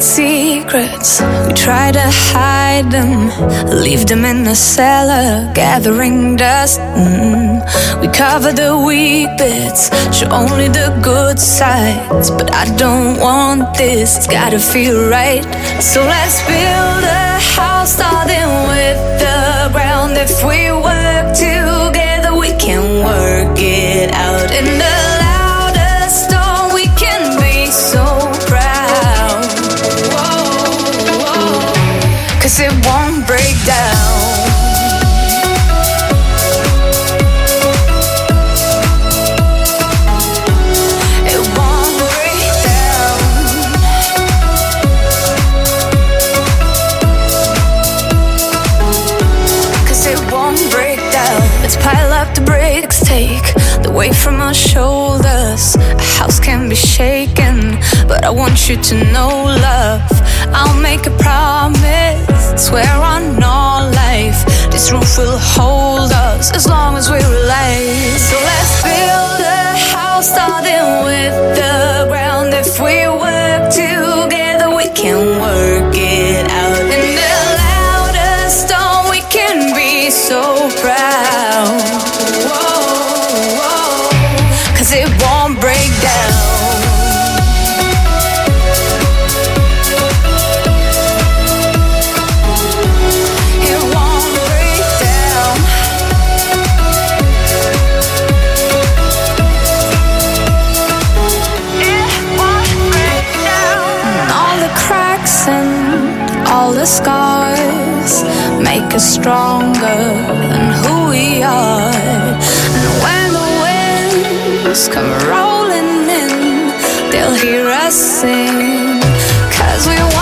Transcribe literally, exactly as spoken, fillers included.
secrets, we try to hide them, leave them in the cellar, gathering dust. Mm. We cover the weak bits, show only the good sides. But I don't want this, it's gotta feel right. So let's build a house starting with the ground. If we work together, we can work it out. In the loudest storm, we can be so proud. Whoa, whoa. Cause it won't break down. Let's pile up the bricks, take the weight from our shoulders. A house can be shaken, but I want you to know, love, I'll make a promise, swear on all life, this roof will hold us as long as we're alive. So let's build a house starting with the ground. If we work together, we can work it out. In the loudest storm, we can be so proud. Whoa, whoa. Cause it won't break down. It won't break down. It won't break down. And all the cracks and all the scars make us stronger than who we are. And when the winds come rolling in, they'll hear us sing. Cause we